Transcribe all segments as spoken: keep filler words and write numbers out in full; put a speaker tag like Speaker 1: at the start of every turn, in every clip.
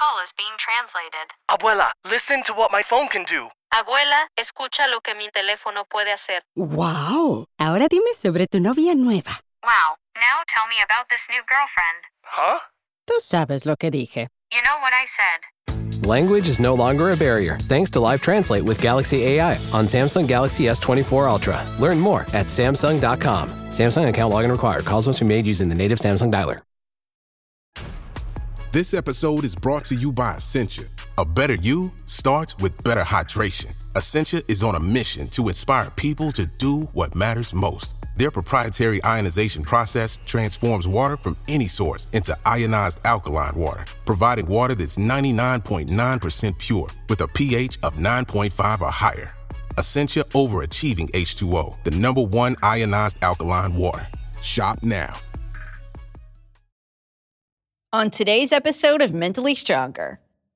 Speaker 1: call is being translated.
Speaker 2: Abuela, listen to what my phone can do.
Speaker 1: Abuela, escucha lo que mi teléfono puede hacer.
Speaker 3: ¡Wow! Ahora dime sobre tu novia nueva.
Speaker 1: Wow, now tell me about this new girlfriend.
Speaker 2: Huh?
Speaker 3: Tú sabes lo que dije.
Speaker 1: You know what I said.
Speaker 4: Language is no longer a barrier thanks to Live Translate with Galaxy A I on Samsung Galaxy S twenty-four Ultra. Learn more at Samsung dot com. Samsung account login required. Calls must be made using the native Samsung dialer.
Speaker 5: This episode is brought to you by Essentia. A better you starts with better hydration. Essentia is on a mission to inspire people to do what matters most. Their proprietary ionization process transforms water from any source into ionized alkaline water, providing water that's ninety-nine point nine percent pure with a pH of nine point five or higher. Essentia overachieving H two O, the number one ionized alkaline water. Shop now.
Speaker 6: On today's episode of Mentally Stronger.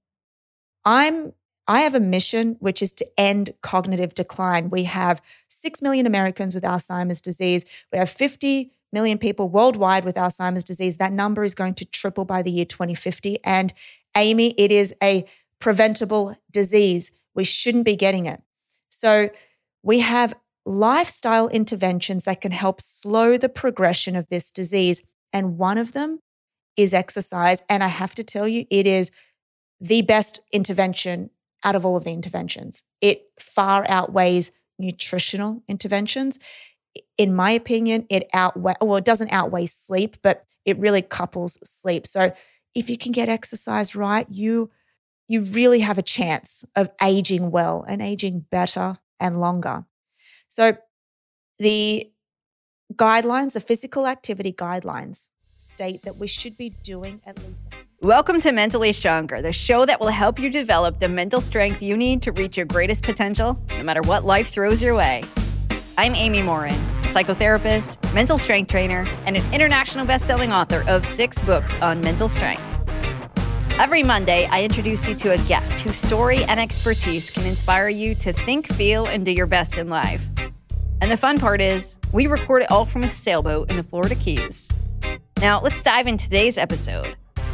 Speaker 7: I'm I have a mission, which is to end cognitive decline. We have six million Americans with Alzheimer's disease. We have fifty million people worldwide with Alzheimer's disease. That number is going to triple by the year twenty fifty. And Amy, it is a preventable disease. We shouldn't be getting it. So we have lifestyle interventions that can help slow the progression of this disease. And one of them is exercise. And I have to tell you, it is the best intervention out of all of the interventions. It far outweighs nutritional interventions. In my opinion, it outweigh, well, it doesn't outweigh sleep, but it really couples sleep. So if you can get exercise right, you, you really have a chance of aging well and aging better and longer. So the guidelines, the physical activity guidelines, state that we should be doing at least.
Speaker 6: Welcome to Mentally Stronger, the show that will help you develop the mental strength you need to reach your greatest potential, no matter what life throws your way. I'm Amy Morin, a psychotherapist, mental strength trainer, and an international best-selling author of six books on mental strength. Every Monday, I introduce you to a guest whose story and expertise can inspire you to think, feel, and do your best in life. And the fun part is, we record it all from a sailboat in the Florida Keys. Now, let's dive into today's episode.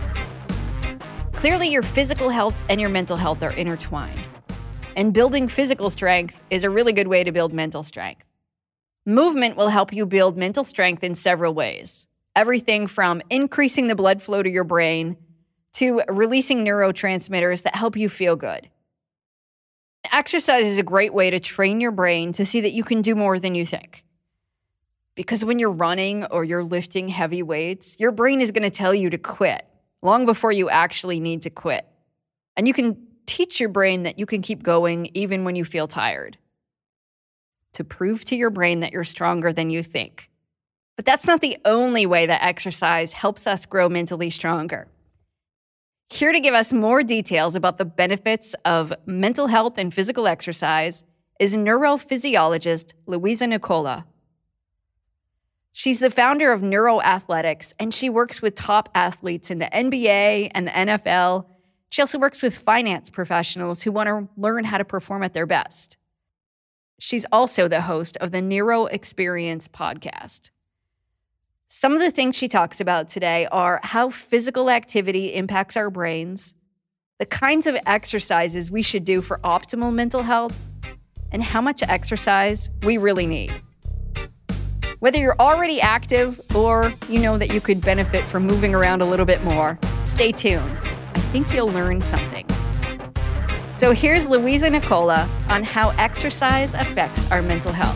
Speaker 6: Clearly, your physical health and your mental health are intertwined. And building physical strength is a really good way to build mental strength. Movement will help you build mental strength in several ways. Everything from increasing the blood flow to your brain to releasing neurotransmitters that help you feel good. Exercise is a great way to train your brain to see that you can do more than you think. Because when you're running or you're lifting heavy weights, your brain is going to tell you to quit long before you actually need to quit. And you can teach your brain that you can keep going even when you feel tired, to prove to your brain that you're stronger than you think. But that's not the only way that exercise helps us grow mentally stronger. Here to give us more details about the benefits of mental health and physical exercise is neurophysiologist Louisa Nicola. She's the founder of Neuroathletics, and she works with top athletes in the N B A and the N F L. She also works with finance professionals who want to learn how to perform at their best. She's also the host of the Neuro Experience podcast. Some of the things she talks about today are how physical activity impacts our brains, the kinds of exercises we should do for optimal mental health, and how much exercise we really need. Whether you're already active or you know that you could benefit from moving around a little bit more, stay tuned. I think you'll learn something. So here's Louisa Nicola on how exercise affects our mental health.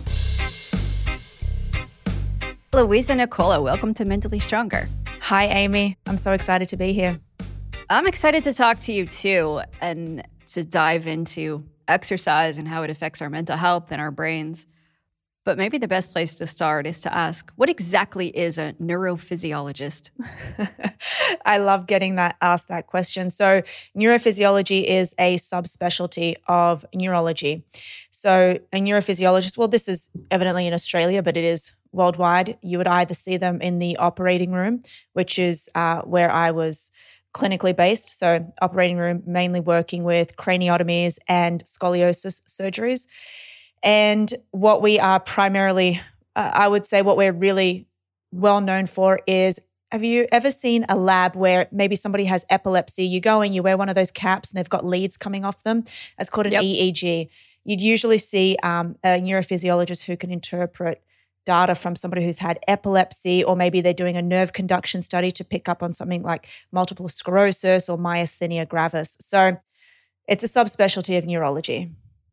Speaker 6: Louisa Nicola, welcome to Mentally Stronger.
Speaker 7: Hi, Amy. I'm so excited to be here.
Speaker 6: I'm excited to talk to you too and to dive into exercise and how it affects our mental health and our brains. But maybe the best place to start is to ask, what exactly is a neurophysiologist?
Speaker 7: I love getting that asked that question. So neurophysiology is a subspecialty of neurology. So a neurophysiologist, well, this is evidently in Australia, but it is worldwide. You would either see them in the operating room, which is uh, where I was clinically based. So operating room, mainly working with craniotomies and scoliosis surgeries. And what we are primarily, uh, I would say what we're really well known for is have you ever seen a lab where maybe somebody has epilepsy? You go and you wear one of those caps and they've got leads coming off them. It's called an
Speaker 6: Yep.
Speaker 7: E E G. You'd usually see um, a neurophysiologist who can interpret data from somebody who's had epilepsy, or maybe they're doing a nerve conduction study to pick up on something like multiple sclerosis or myasthenia gravis. So it's a subspecialty of neurology.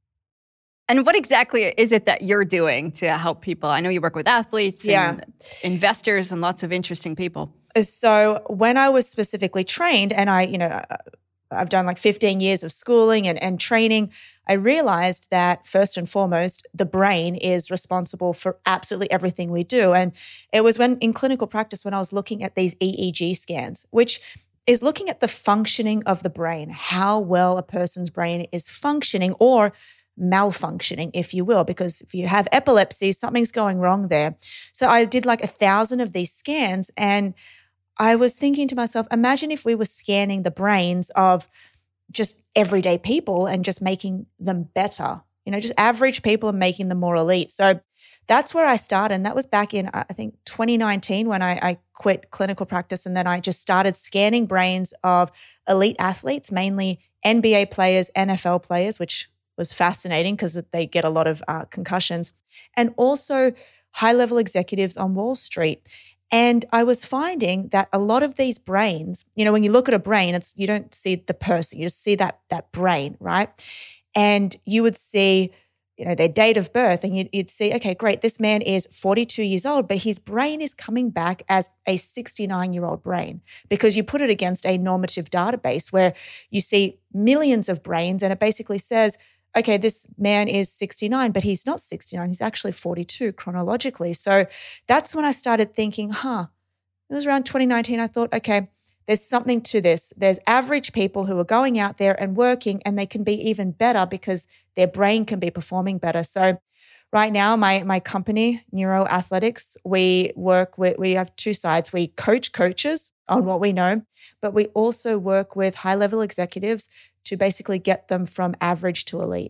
Speaker 6: And what exactly is it that you're doing to help people? I know you work with athletes
Speaker 7: Yeah.
Speaker 6: and investors and lots of interesting people.
Speaker 7: So when I was specifically trained, and I, you know, I've done like fifteen years of schooling and, and training, I realized that first and foremost, the brain is responsible for absolutely everything we do. And it was when in clinical practice, when I was looking at these E E G scans, which is looking at the functioning of the brain, how well a person's brain is functioning or malfunctioning, if you will, because if you have epilepsy, something's going wrong there. So I did like a thousand of these scans, and I was thinking to myself, imagine if we were scanning the brains of just everyday people and just making them better, you know, just average people and making them more elite. So that's where I started. And that was back in, I think, twenty nineteen when I, I quit clinical practice. And then I just started scanning brains of elite athletes, mainly N B A players, N F L players, which was fascinating because they get a lot of uh, concussions, and also high-level executives on Wall Street. And I was finding that a lot of these brains, you know, when you look at a brain, it's you don't see the person, you just see that that brain, right? And you would see, you know, their date of birth, and you'd, you'd see, okay, great, this man is forty-two years old, but his brain is coming back as a sixty-nine-year-old brain, because you put it against a normative database where you see millions of brains, and it basically says, okay, this man is sixty-nine, but he's not sixty-nine. He's actually forty-two chronologically. So that's when I started thinking, huh, it was around twenty nineteen. I thought, okay, there's something to this. There's average people who are going out there and working, and they can be even better because their brain can be performing better. So right now, my my company, Neuro Athletics, we work with, we have two sides. We coach coaches on what we know, but we also work with high-level executives to basically get them from average to elite.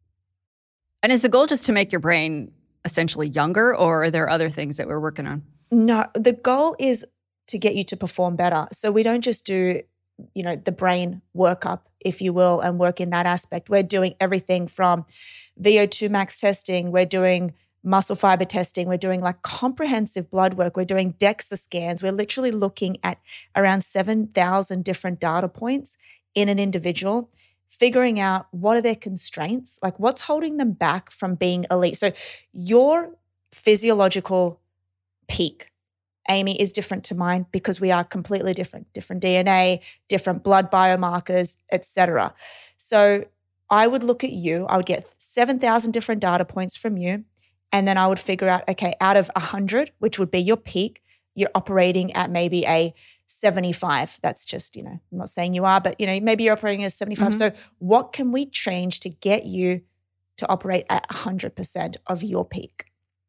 Speaker 6: And is the goal just to make your brain essentially younger, or are there other things that we're working on?
Speaker 7: No, the goal is to get you to perform better. So we don't just do, you know, the brain workup, if you will, and work in that aspect. We're doing everything from V O two max testing, we're doing muscle fiber testing, we're doing like comprehensive blood work, we're doing DEXA scans. We're literally looking at around seven thousand different data points in an individual, figuring out what are their constraints, like what's holding them back from being elite. So your physiological peak, Amy, is different to mine because we are completely different, different D N A, different blood biomarkers, et cetera. So I would look at you, I would get seven thousand different data points from you, and then I would figure out, okay, out of one hundred, which would be your peak, you're operating at maybe a seventy-five. That's just, you know, I'm not saying you are, but, you know, maybe you're operating at seventy-five.
Speaker 6: Mm-hmm.
Speaker 7: So what can we change to get you to operate at one hundred percent of your peak?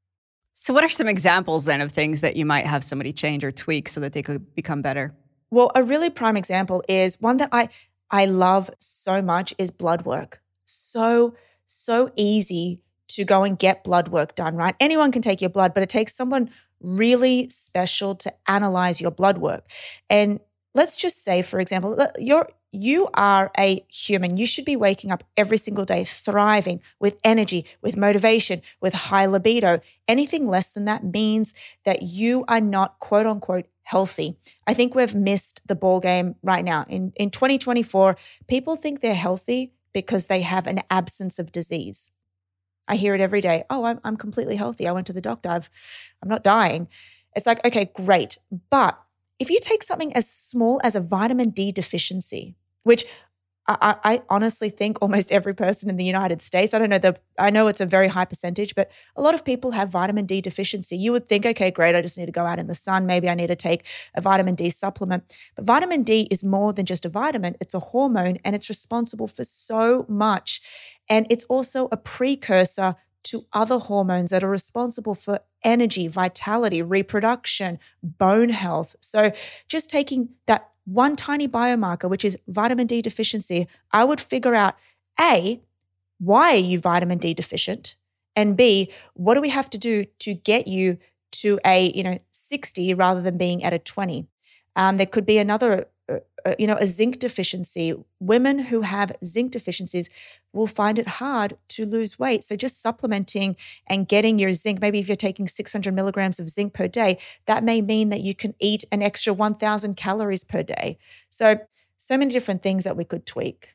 Speaker 6: So what are some examples then of things that you might have somebody change or tweak so that they could become better?
Speaker 7: Well, a really prime example is one that I, I love so much is blood work. So, so easy to go and get blood work done, right? Anyone can take your blood, but it takes someone really special to analyze your blood work. And let's just say, for example, you're you are a human. You should be waking up every single day thriving with energy, with motivation, with high libido. Anything less than that means that you are not, quote unquote, healthy. I think we've missed the ball game right now. In, in twenty twenty-four, people think they're healthy because they have an absence of disease. I hear it every day. Oh, I'm, I'm completely healthy. I went to the doctor. I've, I'm not dying. It's like, okay, great. But if you take something as small as a vitamin D deficiency, which I, I honestly think almost every person in the United States, I don't know, the, I know it's a very high percentage, but a lot of people have vitamin D deficiency. You would think, okay, great, I just need to go out in the sun. Maybe I need to take a vitamin D supplement. But vitamin D is more than just a vitamin. It's a hormone, and it's responsible for so much. And it's also a precursor to other hormones that are responsible for energy, vitality, reproduction, bone health. So just taking that one tiny biomarker, which is vitamin D deficiency, I would figure out, A, why are you vitamin D deficient? And B, what do we have to do to get you to a, you know, sixty rather than being at a twenty? Um, there could be another, uh, uh, you know, a zinc deficiency. Women who have zinc deficiencies will find it hard to lose weight. So just supplementing and getting your zinc, maybe if you're taking six hundred milligrams of zinc per day, that may mean that you can eat an extra one thousand calories per day. So, so many different things that we could tweak.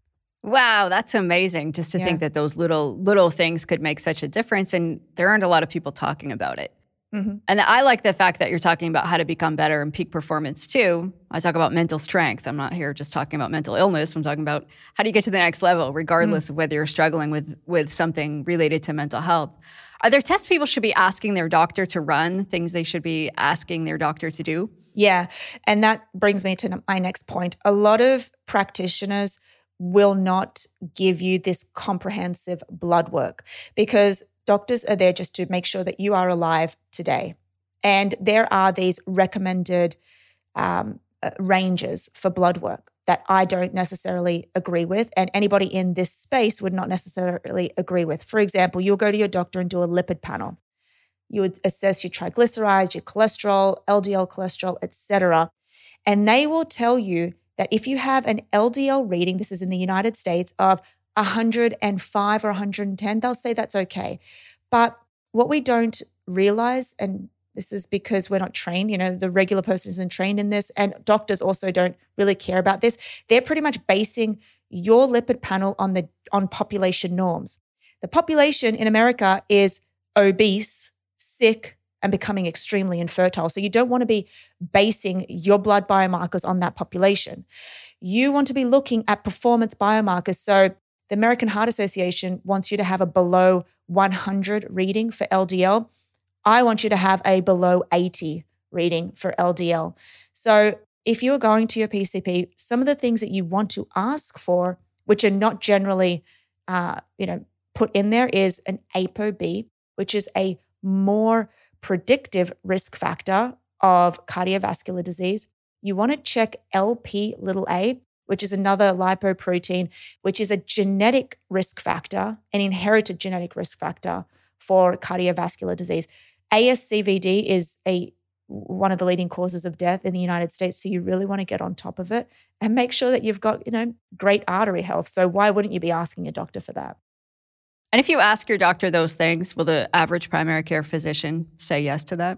Speaker 6: Wow, that's amazing just to
Speaker 7: Yeah.
Speaker 6: think that those little little things could make such a difference, and there aren't a lot of people talking about it.
Speaker 7: Mm-hmm.
Speaker 6: And I like the fact that you're talking about how to become better in peak performance too. I talk about mental strength. I'm not here just talking about mental illness. I'm talking about how do you get to the next level, regardless mm. of whether you're struggling with, with something related to mental health. Are there tests people should be asking their doctor to run, things they should be asking their doctor to do?
Speaker 7: Yeah. And that brings me to my next point. A lot of practitioners will not give you this comprehensive blood work because doctors are there just to make sure that you are alive today. And there are these recommended um, uh, ranges for blood work that I don't necessarily agree with, and anybody in this space would not necessarily agree with. For example, you'll go to your doctor and do a lipid panel. You would assess your triglycerides, your cholesterol, L D L cholesterol, et cetera. And they will tell you that if you have an L D L reading, this is in the United States, of one hundred five or one hundred ten, they'll say that's okay. But what we don't realize, and this is because we're not trained, you know, the regular person isn't trained in this, and doctors also don't really care about this. They're pretty much basing your lipid panel on the on population norms. The population in America is obese, sick, and becoming extremely infertile. So you don't want to be basing your blood biomarkers on that population. You want to be looking at performance biomarkers. So the American Heart Association wants you to have a below one hundred reading for L D L. I want you to have a below eighty reading for L D L. So if you're going to your P C P, some of the things that you want to ask for, which are not generally uh, you know, put in there, is an ApoB, which is a more predictive risk factor of cardiovascular disease. You want to check L P little a, which is another lipoprotein, which is a genetic risk factor, an inherited genetic risk factor for cardiovascular disease. A S C V D is a one of the leading causes of death in the United States, so you really want to get on top of it and make sure that you've got, you know, great artery health. So why wouldn't you be asking your doctor for that?
Speaker 6: And if you ask your doctor those things, will the average primary care physician say yes to that?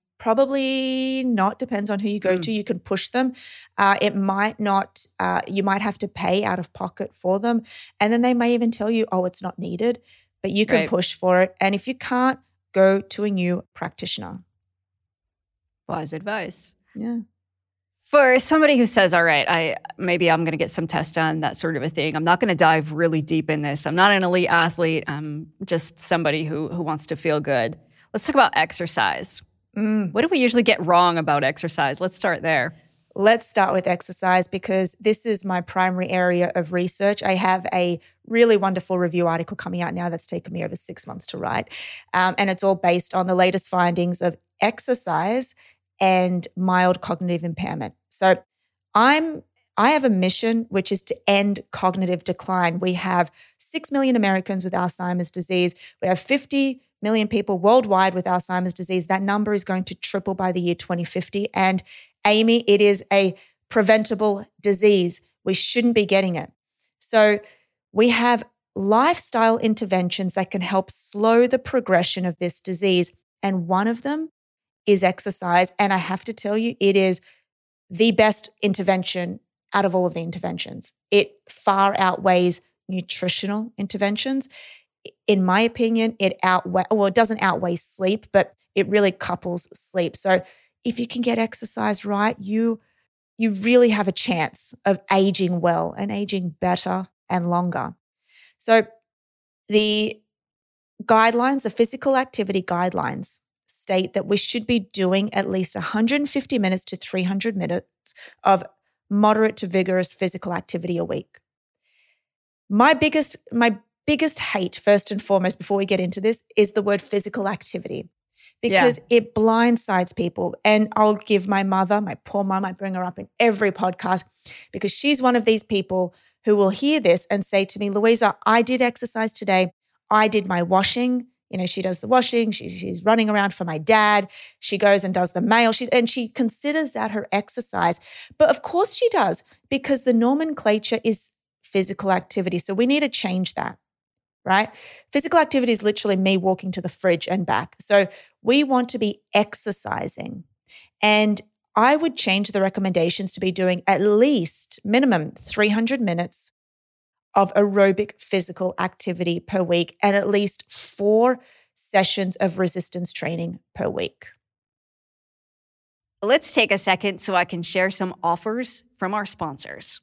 Speaker 7: Probably not. Depends on who you go mm. to. You can push them. Uh, it might not, uh, you might have to pay out of pocket for them. And then they may even tell you, oh, it's not needed, but you can
Speaker 6: right.
Speaker 7: push for it. And if you can't, go to a new practitioner.
Speaker 6: Wise advice.
Speaker 7: Yeah.
Speaker 6: For somebody who says, all right, I maybe I'm going to get some tests done, that sort of a thing. I'm not going to dive really deep in this. I'm not an elite athlete. I'm just somebody who who wants to feel good. Let's talk about exercise.
Speaker 7: Mm.
Speaker 6: What do we usually get wrong about exercise? Let's start there.
Speaker 7: Let's start with exercise because this is my primary area of research. I have a really wonderful review article coming out now that's taken me over six months to write. Um, and it's all based on the latest findings of exercise and mild cognitive impairment. So I'm I have a mission, which is to end cognitive decline. We have six million Americans with Alzheimer's disease. We have fifty million people worldwide with Alzheimer's disease. That number is going to triple by the year twenty fifty. And Amy, it is a preventable disease. We shouldn't be getting it. So we have lifestyle interventions that can help slow the progression of this disease. And one of them is exercise. And I have to tell you, it is the best intervention out of all of the interventions. It far outweighs nutritional interventions. In my opinion, it outweigh, well, it doesn't outweigh sleep, but it really couples sleep. So if you can get exercise right, you you really have a chance of aging well and aging better and longer. So the guidelines, the physical activity guidelines state that we should be doing at least one hundred fifty minutes to three hundred minutes of moderate to vigorous physical activity a week. My biggest, my biggest hate, first and foremost, before we get into this, is the word physical activity. Because yeah. it blindsides people. And I'll give my mother, my poor mom, I bring her up in every podcast because she's one of these people who will hear this and say to me, Louisa, I did exercise today. I did my washing You know, she does the washing, she, she's running around for my dad, she goes and does the mail, she, and she considers that her exercise. But of course she does, because the nomenclature is physical activity. So we need to change that, right? Physical activity is literally me walking to the fridge and back. So we want to be exercising. And I would change the recommendations to be doing at least minimum three hundred minutes of aerobic physical activity per week and at least four sessions of resistance training per week.
Speaker 6: Let's take a second so I can share some offers from our sponsors.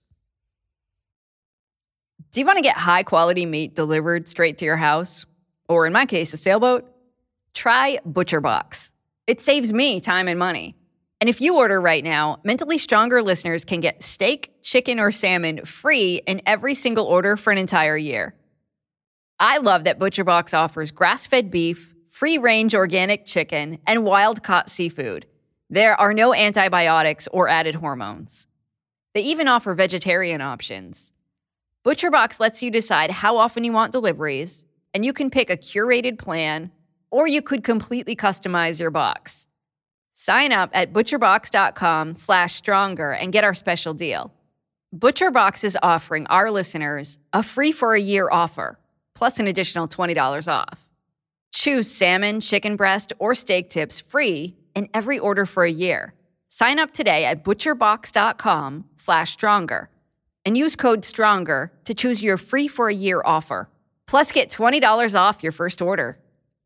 Speaker 6: Do you want to get high quality meat delivered straight to your house? Or in my case, a sailboat? Try ButcherBox. It saves me time and money. And if you order right now, Mentally Stronger listeners can get steak, chicken, or salmon free in every single order for an entire year. I love that ButcherBox offers grass-fed beef, free-range organic chicken, and wild-caught seafood. There are no antibiotics or added hormones. They even offer vegetarian options. ButcherBox lets you decide how often you want deliveries, and you can pick a curated plan, or you could completely customize your box. Sign up at butcherbox.com slash stronger and get our special deal. ButcherBox is offering our listeners a free for a year offer, plus an additional twenty dollars off. Choose salmon, chicken breast, or steak tips free in every order for a year. Sign up today at butcherbox.com slash stronger and use code STRONGER to choose your free for a year offer. Plus get twenty dollars off your first order.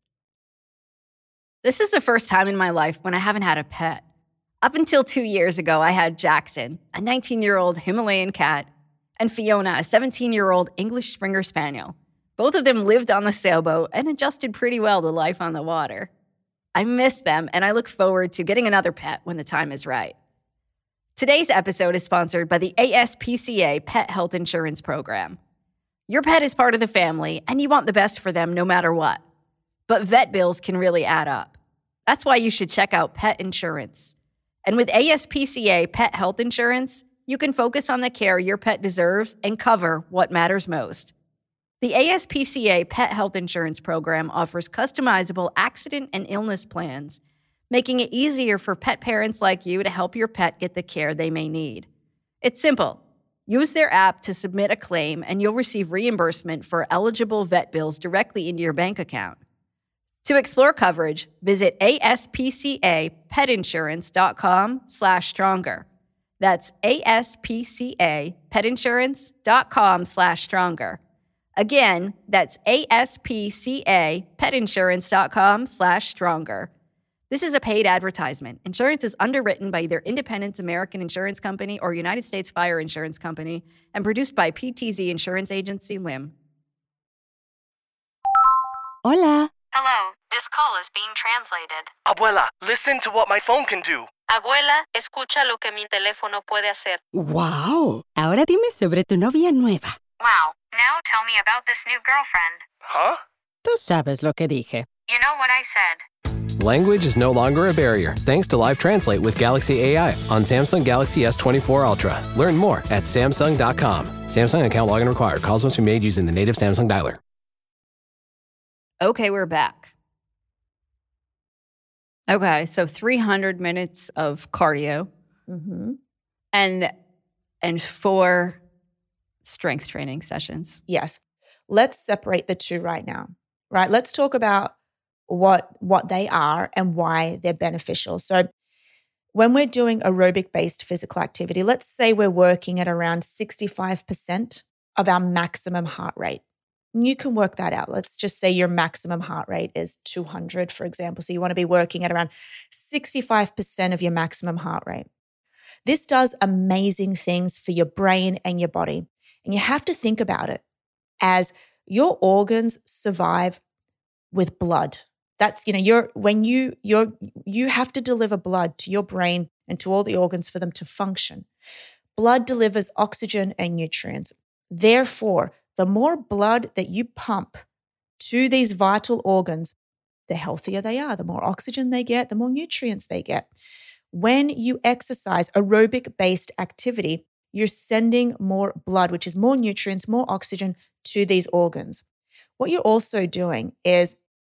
Speaker 6: This is the first time in my life when I haven't had a pet. Up until two years ago, I had Jackson, a nineteen-year-old Himalayan cat, and Fiona, a seventeen-year-old English Springer Spaniel. Both of them lived on the sailboat and adjusted pretty well to life on the water. I miss them, and I look forward to getting another pet when the time is right. Today's episode is sponsored by the A S P C A Pet Health Insurance Program. Your pet is part of the family, and you want the best for them no matter what. But vet bills can really add up. That's why you should check out pet insurance. And with A S P C A Pet Health Insurance, you can focus on the care your pet deserves and cover what matters most. The A S P C A Pet Health Insurance Program offers customizable accident and illness plans, making it easier for pet parents like you to help your pet get the care they may need. It's simple. Use their app to submit a claim, and you'll receive reimbursement for eligible vet bills directly into your bank account. To explore coverage, visit aspcapetinsurance.com slash stronger. That's aspcapetinsurance.com slash stronger. Again, that's aspcapetinsurance.com slash stronger. This is a paid advertisement. Insurance is underwritten by either Independence American Insurance Company or United States Fire Insurance Company and produced by P T Z Insurance Agency, L I M.
Speaker 3: Hola.
Speaker 1: Hello, this call is being translated.
Speaker 2: Abuela, listen to what my phone can do.
Speaker 1: Abuela, escucha lo que mi teléfono puede hacer.
Speaker 3: ¡Wow! Ahora dime sobre tu novia nueva.
Speaker 1: Wow, now tell me about this new girlfriend.
Speaker 2: Huh?
Speaker 3: Tú sabes lo que dije.
Speaker 1: You know what I said.
Speaker 4: Language is no longer a barrier thanks to Live Translate with Galaxy A I on Samsung Galaxy S twenty-four Ultra. Learn more at Samsung dot com. Samsung account login required. Calls must be made using the native Samsung dialer.
Speaker 6: Okay, we're back. Okay, so three hundred minutes of cardio
Speaker 7: Mm-hmm.
Speaker 6: and and four strength training sessions.
Speaker 7: Yes. Let's separate the two right now, right? Let's talk about what, what they are and why they're beneficial. So when we're doing aerobic-based physical activity, let's say we're working at around sixty-five percent of our maximum heart rate. You can work that out. Let's just say your maximum heart rate is two hundred, for example. So you want to be working at around sixty-five percent of your maximum heart rate. This does amazing things for your brain and your body. And you have to think about it as your organs survive with blood. That's, you know, you're when you you're you have to deliver blood to your brain and to all the organs for them to function. Blood delivers oxygen and nutrients. Therefore, the more blood that you pump to these vital organs, the healthier they are. The more oxygen they get, the more nutrients they get. When you exercise aerobic-based activity, you're sending more blood, which is more nutrients, more oxygen to these organs. What you're also doing is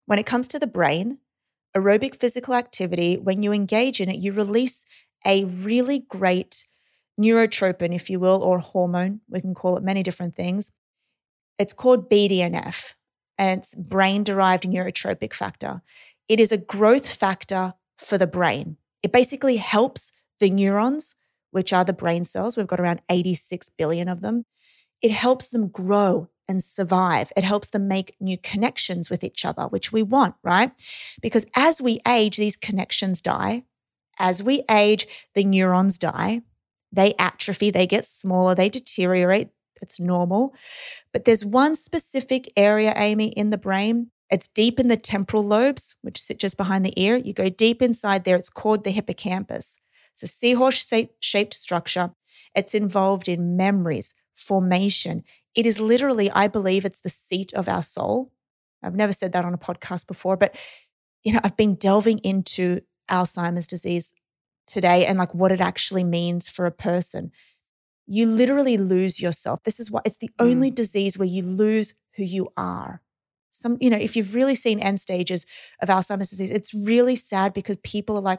Speaker 7: When it comes to the brain, aerobic physical activity, when you engage in it, you release a really great neurotropin, if you will, or hormone. We can call it many different things. It's called B D N F, and it's brain-derived neurotropic factor. It is a growth factor for the brain. It basically helps the neurons, which are the brain cells. We've got around eighty-six billion of them. It helps them grow and survive. It helps them make new connections with each other, which we want, right? Because as we age, these connections die. As we age, the neurons die. They atrophy, they get smaller, they deteriorate. It's normal. But there's one specific area, Amy, in the brain. It's deep in the temporal lobes, which sit just behind the ear. You go deep inside there. It's called the hippocampus. It's a seahorse-shaped structure. It's involved in memories, formation. It is literally, I believe, it's the seat of our soul. I've never said that on a podcast before, but you know, I've been delving into Alzheimer's disease today and like what it actually means for a person. You literally lose yourself. This is what it's the only mm. disease where you lose who you are. Some, you know, if you've really seen end stages of Alzheimer's disease, it's really sad because people are like,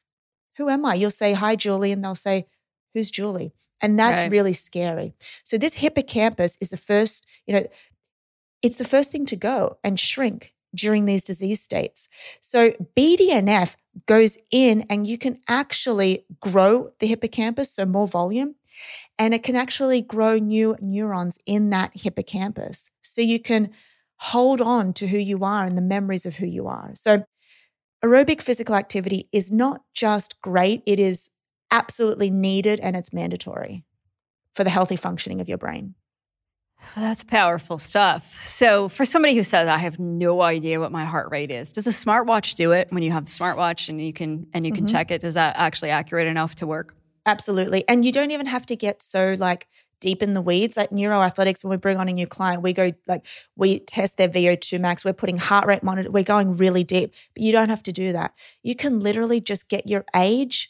Speaker 7: who am I? You'll say, hi, Julie, and they'll say, who's Julie? And that's right. Really scary. So this hippocampus is the first, you know, it's the first thing to go and shrink during these disease states. So B D N F goes in and you can actually grow the hippocampus, so more volume, and it can actually grow new neurons in that hippocampus. So you can hold on to who you are and the memories of who you are. So aerobic physical activity is not just great, it is absolutely needed and it's mandatory for the healthy functioning of your brain.
Speaker 6: Well, that's powerful stuff. So for somebody who says, I have no idea what my heart rate is, does a smartwatch do it when you have the smartwatch and you can and you can mm-hmm. check it? Is that actually accurate enough to work?
Speaker 7: Absolutely. And you don't even have to get so like deep in the weeds. Like neuroathletics, when we bring on a new client, we go like, we test their V O two max, we're putting heart rate monitor, we're going really deep, but you don't have to do that. You can literally just get your age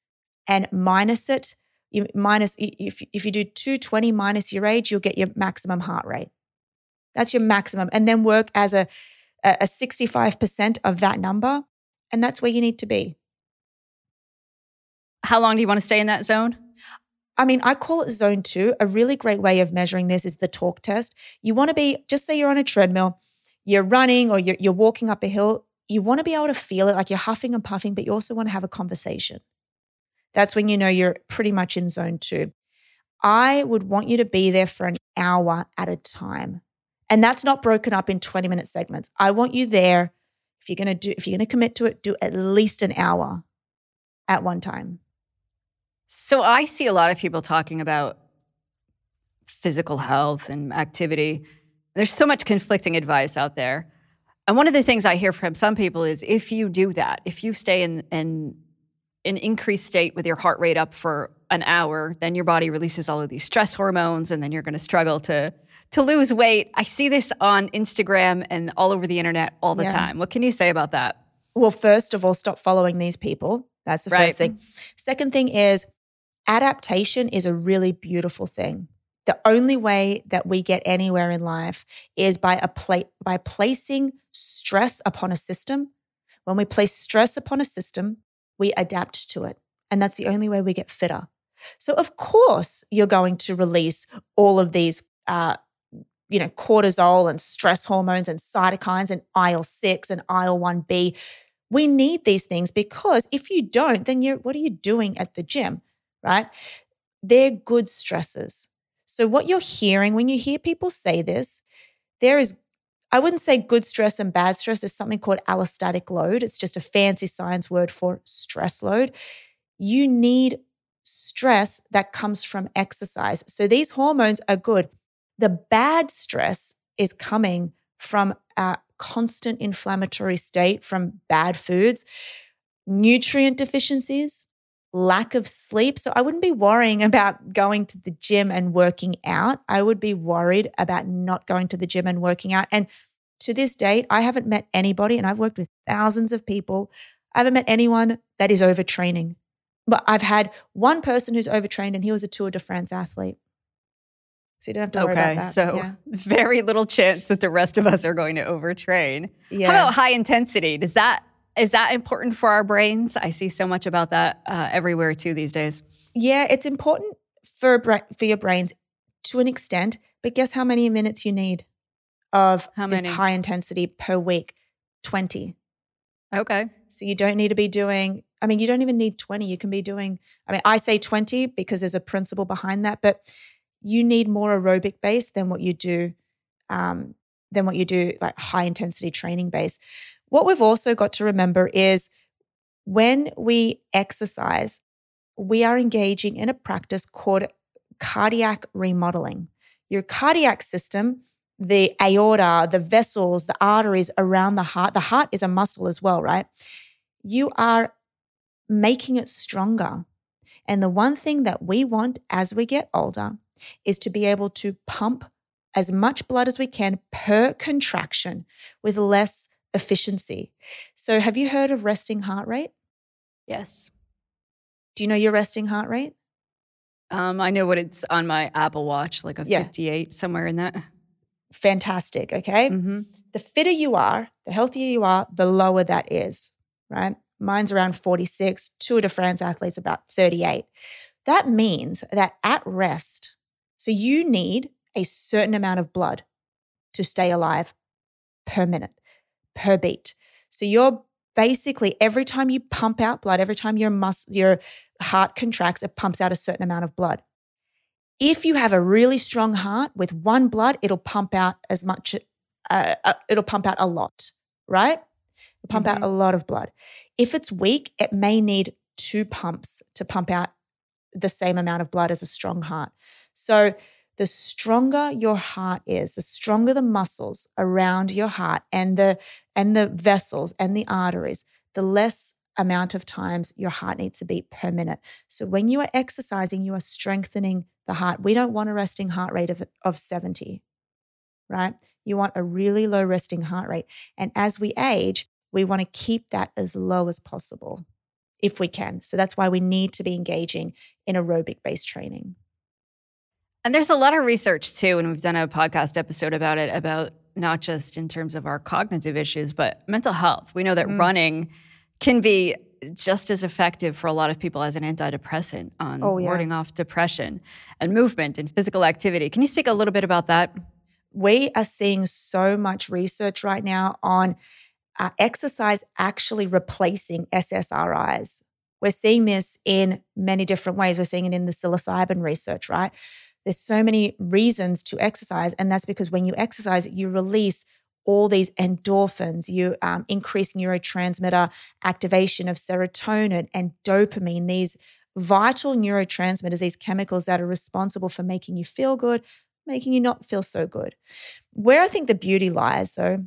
Speaker 7: and minus it. You minus, if, if you do two twenty minus your age, you'll get your maximum heart rate. That's your maximum. And then work as a, a sixty-five percent of that number. And that's where you need to be.
Speaker 6: How long do you want to stay in that zone?
Speaker 7: I mean, I call it zone two. A really great way of measuring this is the talk test. You want to be, just say you're on a treadmill, you're running or you're, you're walking up a hill. You want to be able to feel it, like you're huffing and puffing, but you also want to have a conversation. That's when you know you're pretty much in zone two. I would want you to be there for an hour at a time. And that's not broken up in twenty minute segments. I want you there. If you're going to do, if you're going to commit to it, do at least an hour at one time.
Speaker 6: So I see a lot of people talking about physical health and activity. There's so much conflicting advice out there. And one of the things I hear from some people is if you do that, if you stay in, in an increased state with your heart rate up for an hour, then your body releases all of these stress hormones and then you're going to struggle to to lose weight. I see this on Instagram and all over the internet all the yeah. time. What can you say about that?
Speaker 7: Well, first of all, stop following these people. That's the right. first thing. Second thing is adaptation is a really beautiful thing. The only way that we get anywhere in life is by a pla- by placing stress upon a system. When we place stress upon a system, we adapt to it. And that's the only way we get fitter. So of course, you're going to release all of these, uh, you know, cortisol and stress hormones and cytokines and I L six and I L one B. We need these things because if you don't, then you're, what are you doing at the gym, right? They're good stresses. So what you're hearing when you hear people say this, there is, I wouldn't say good stress and bad stress. There's something called allostatic load. It's just a fancy science word for stress load. You need stress that comes from exercise. So these hormones are good. The bad stress is coming from a constant inflammatory state from bad foods, nutrient deficiencies, lack of sleep. So I wouldn't be worrying about going to the gym and working out. I would be worried about not going to the gym and working out. And to this date, I haven't met anybody, and I've worked with thousands of people. I haven't met anyone that is overtraining. But I've had one person who's overtrained and he was a Tour de France athlete. So you don't have to worry
Speaker 6: Okay,
Speaker 7: about that.
Speaker 6: so
Speaker 7: Yeah.
Speaker 6: very little chance that the rest of us are going to overtrain.
Speaker 7: Yeah.
Speaker 6: How about high intensity? Does that is that important for our brains? I see so much about that uh, everywhere too these days.
Speaker 7: Yeah, it's important for a bra- for your brains to an extent, but guess how many minutes you need of
Speaker 6: How
Speaker 7: this
Speaker 6: many?
Speaker 7: high intensity per week? twenty.
Speaker 6: Okay.
Speaker 7: So you don't need to be doing, I mean, you don't even need twenty. You can be doing, I mean, I say twenty because there's a principle behind that, but you need more aerobic base than what you do, um, than what you do like high intensity training base. What we've also got to remember is when we exercise, we are engaging in a practice called cardiac remodeling. Your cardiac system, the aorta, the vessels, the arteries around the heart, the heart is a muscle as well, right? You are making it stronger. And the one thing that we want as we get older is to be able to pump as much blood as we can per contraction with less efficiency. So have you heard of resting heart rate?
Speaker 6: Yes.
Speaker 7: Do you know your resting heart rate?
Speaker 6: Um, I know what it's on my Apple Watch, like a
Speaker 7: Yeah.
Speaker 6: fifty-eight, somewhere in that.
Speaker 7: Fantastic, okay?
Speaker 6: Mm-hmm.
Speaker 7: The fitter you are, the healthier you are, the lower that is, right? Mine's around forty-six, Tour de France athletes about thirty-eight. That means that at rest, so you need a certain amount of blood to stay alive per minute, per beat. So you're basically, every time you pump out blood, every time your mus- your heart contracts, it pumps out a certain amount of blood. If you have a really strong heart with one blood, it'll pump out as much, uh, uh, it'll pump out a lot, right? It'll pump
Speaker 6: Mhm.
Speaker 7: out a lot of blood. If it's weak, it may need two pumps to pump out the same amount of blood as a strong heart. So the stronger your heart is, the stronger the muscles around your heart and the and the vessels and the arteries, the less amount of times your heart needs to beat per minute. So when you are exercising, you are strengthening the heart. We don't want a resting heart rate of, of seventy, right? You want a really low resting heart rate. And as we age, we want to keep that as low as possible if we can. So that's why we need to be engaging in aerobic-based training.
Speaker 6: And there's a lot of research too, and we've done a podcast episode about it, about not just in terms of our cognitive issues, but mental health. We know that
Speaker 7: Mm.
Speaker 6: running can be just as effective for a lot of people as an antidepressant on
Speaker 7: Oh, yeah.
Speaker 6: warding off depression, and movement and physical activity. Can you speak a little bit about that?
Speaker 7: We are seeing so much research right now on uh, exercise actually replacing S S R Is. We're seeing this in many different ways. We're seeing it in the psilocybin research, right? There's so many reasons to exercise, and that's because when you exercise, you release all these endorphins, you um, increase neurotransmitter activation of serotonin and dopamine, these vital neurotransmitters, these chemicals that are responsible for making you feel good, making you not feel so good. Where I think the beauty lies, though,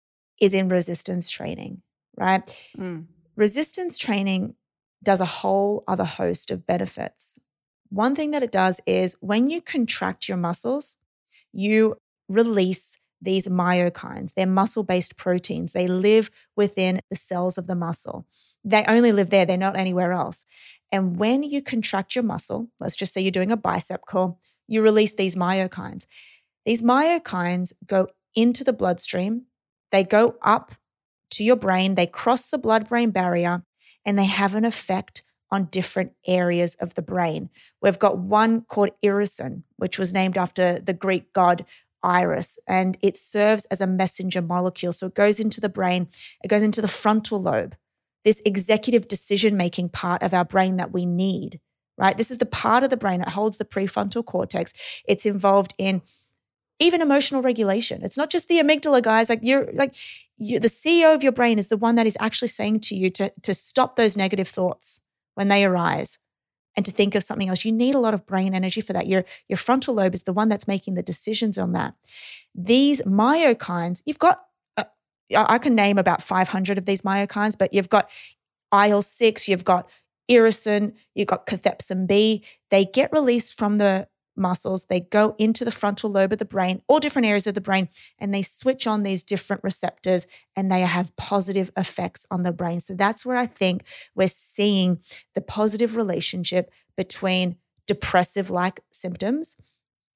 Speaker 7: is in resistance training, right?
Speaker 6: Mm.
Speaker 7: Resistance training does a whole other host of benefits. One thing that it does is when you contract your muscles, you release these myokines. They're muscle-based proteins. They live within the cells of the muscle. They only live there. They're not anywhere else. And when you contract your muscle, let's just say you're doing a bicep curl, you release these myokines. These myokines go into the bloodstream. They go up to your brain. They cross the blood-brain barrier, and they have an effect on different areas of the brain. We've got one called irisin, which was named after the Greek god Iris, and it serves as a messenger molecule. So it goes into the brain, it goes into the frontal lobe, this executive decision-making part of our brain that we need, right? This is the part of the brain that holds the prefrontal cortex. It's involved in even emotional regulation. It's not just the amygdala, guys. Like you're like you, the C E O of your brain is the one that is actually saying to you to, to stop those negative thoughts when they arise and to think of something else. You need a lot of brain energy for that. Your, your frontal lobe is the one that's making the decisions on that. These myokines, you've got, uh, I can name about five hundred of these myokines, but you've got I L six, you've got irisin, you've got cathepsin B. They get released from the muscles. They go into the frontal lobe of the brain, all different areas of the brain, and they switch on these different receptors and they have positive effects on the brain. So that's where I think we're seeing the positive relationship between depressive-like symptoms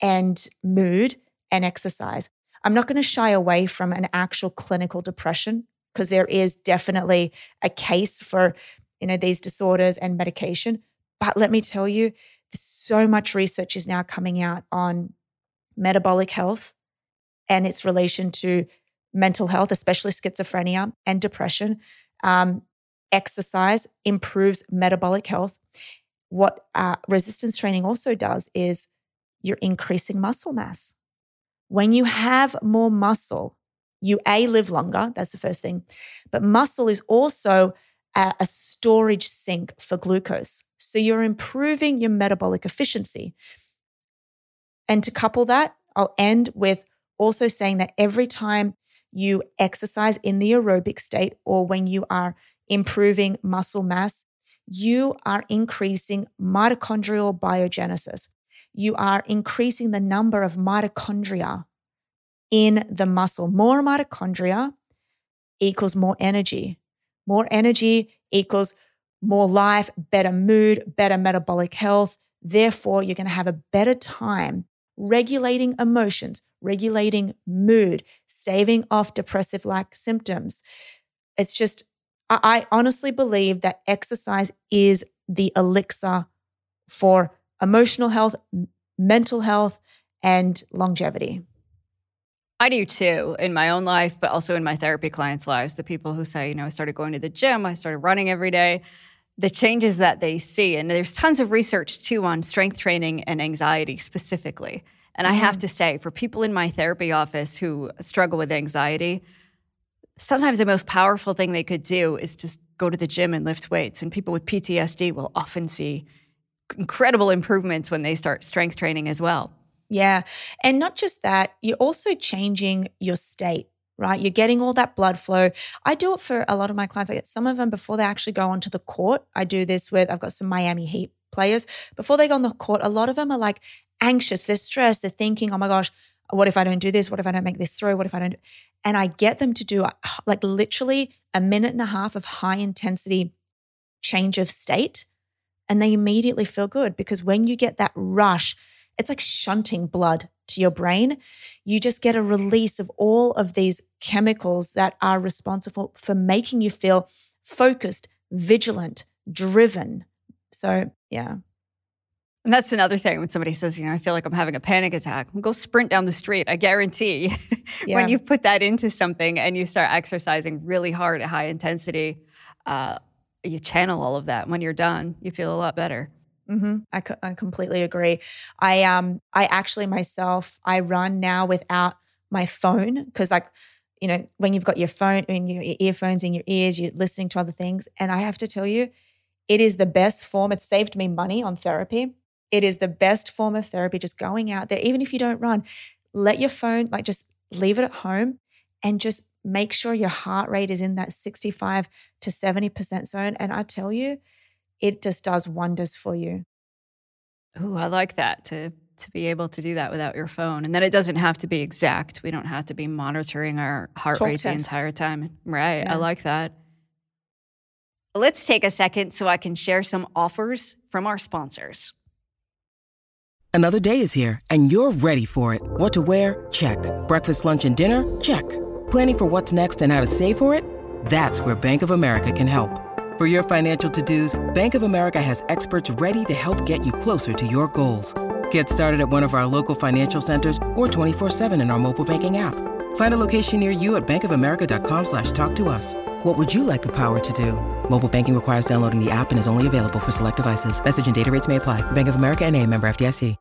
Speaker 7: and mood and exercise. I'm not going to shy away from an actual clinical depression because there is definitely a case for, you know, these disorders and medication. But let me tell you, so much research is now coming out on metabolic health and its relation to mental health, especially schizophrenia and depression. Um, exercise improves metabolic health. What uh, resistance training also does is you're increasing muscle mass. When you have more muscle, you A, live longer, that's the first thing, but muscle is also a, a storage sink for glucose. So you're improving your metabolic efficiency. And to couple that, I'll end with also saying that every time you exercise in the aerobic state or when you are improving muscle mass, you are increasing mitochondrial biogenesis. You are increasing the number of mitochondria in the muscle. More mitochondria equals more energy. More energy equals more life, better mood, better metabolic health. Therefore, you're going to have a better time regulating emotions, regulating mood, staving off depressive-like symptoms. It's just, I honestly believe that exercise is the elixir for emotional health, mental health, and longevity.
Speaker 6: I do too, in my own life, but also in my therapy clients' lives. The people who say, you know, I started going to the gym, I started running every day, the changes that they see. And there's tons of research too on strength training and anxiety specifically. And mm-hmm. I have to say, for people in my therapy office who struggle with anxiety, sometimes the most powerful thing they could do is just go to the gym and lift weights. And people with P T S D will often see incredible improvements when they start strength training as well.
Speaker 7: Yeah. And not just that, you're also changing your state, right? You're getting all that blood flow. I do it for a lot of my clients. I get some of them before they actually go onto the court. I do this with, I've got some Miami Heat players. Before they go on the court, a lot of them are like anxious, they're stressed, they're thinking, oh my gosh, what if I don't do this? What if I don't make this throw? What if I don't? And I get them to do like literally a minute and a half of high intensity change of state. And they immediately feel good because when you get that rush, it's like shunting blood to your brain. You just get a release of all of these chemicals that are responsible for making you feel focused, vigilant, driven. So, yeah.
Speaker 6: And that's another thing when somebody says, you know, I feel like I'm having a panic attack. Go sprint down the street. I guarantee yeah. when you put that into something and you start exercising really hard at high intensity, uh, you channel all of that. When you're done, you feel a lot better.
Speaker 7: Mm-hmm. I, co- I completely agree. I um I actually myself, I run now without my phone because like, you know, when you've got your phone and your earphones in your ears, you're listening to other things. And I have to tell you, it is the best form. It's saved me money on therapy. It is the best form of therapy, just going out there, even if you don't run, let your phone, like just leave it at home and just make sure your heart rate is in that sixty-five to seventy percent zone. And I tell you, it just does wonders for you.
Speaker 6: Oh, I like that, to to be able to do that without your phone. And then it doesn't have to be exact. We don't have to be monitoring our heart
Speaker 7: Talk
Speaker 6: rate
Speaker 7: test.
Speaker 6: the entire time. Right.
Speaker 7: Yeah.
Speaker 6: I like that. Let's take a second so I can share some offers from our sponsors.
Speaker 8: Another day is here, and you're ready for it. What to wear? Check. Breakfast, lunch, and dinner? Check. Planning for what's next and how to save for it? That's where Bank of America can help. For your financial to-dos, Bank of America has experts ready to help get you closer to your goals. Get started at one of our local financial centers or twenty-four seven in our mobile banking app. Find a location near you at bankofamerica.com slash talk to us. What would you like the power to do? Mobile banking requires downloading the app and is only available for select devices. Message and data rates may apply. Bank of America N A, member F D I C.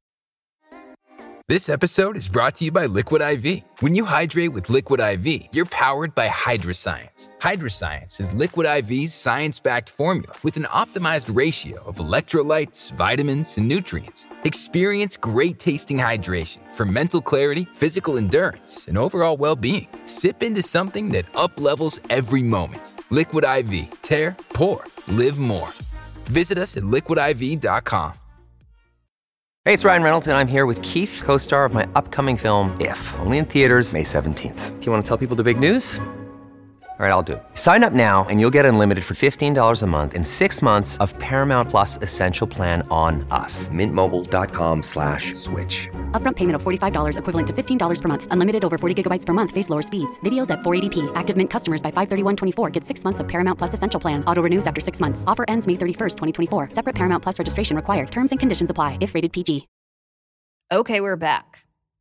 Speaker 9: This episode is brought to you by Liquid I V. When you hydrate with Liquid I V, you're powered by Hydroscience. Hydroscience is Liquid I V's science-backed formula with an optimized ratio of electrolytes, vitamins, and nutrients. Experience great-tasting hydration for mental clarity, physical endurance, and overall well-being. Sip into something that up-levels every moment. Liquid I V. Tear, pour, live more. Visit us at liquid I V dot com.
Speaker 10: Hey, it's Ryan Reynolds, and I'm here with Keith, co-star of my upcoming film, If, only in theaters May seventeenth. Do you want to tell people the big news? All right, I'll do it. Sign up now and you'll get unlimited for fifteen dollars a month and six months of Paramount Plus Essential Plan on us. Mint Mobile dot com slash switch.
Speaker 11: Upfront payment of forty-five dollars equivalent to fifteen dollars per month. Unlimited over forty gigabytes per month. Face lower speeds. Videos at four eighty p. Active Mint customers by five thirty-one twenty-four get six months of Paramount Plus Essential Plan. Auto renews after six months. Offer ends May thirty-first, twenty twenty-four. Separate Paramount Plus registration required. Terms and conditions apply if rated P G.
Speaker 6: Okay, we're back.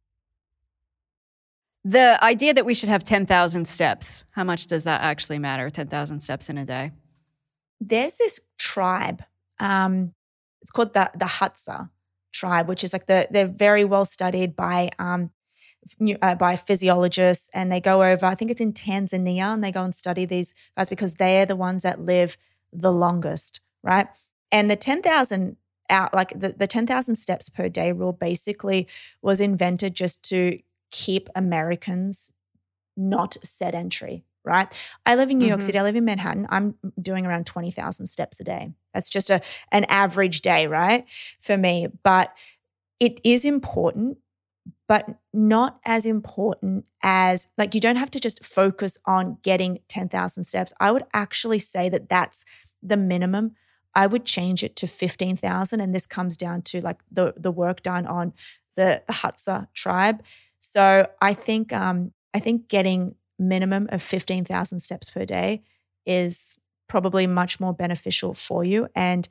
Speaker 6: The idea that we should have ten thousand steps, how much does that actually matter, ten thousand steps in a day?
Speaker 7: There's this tribe. Um, it's called the, the Hadza tribe, which is like the, they're very well studied by, um, uh, by physiologists. And they go over, I think it's in Tanzania, and they go and study these guys because they're the ones that live the longest, right? And the ten thousand out, like the, the ten thousand steps per day rule basically was invented just to keep Americans not sedentary, right? I live in New mm-hmm. York City. I live in Manhattan. I'm doing around twenty thousand steps a day. That's just a an average day, right, for me. But it is important, but not as important as, like, you don't have to just focus on getting ten thousand steps. I would actually say that that's the minimum. I would change it to fifteen thousand, and this comes down to like the, the work done on the, the Hadza tribe. So I think um, I think getting minimum of fifteen thousand steps per day is probably much more beneficial for you. And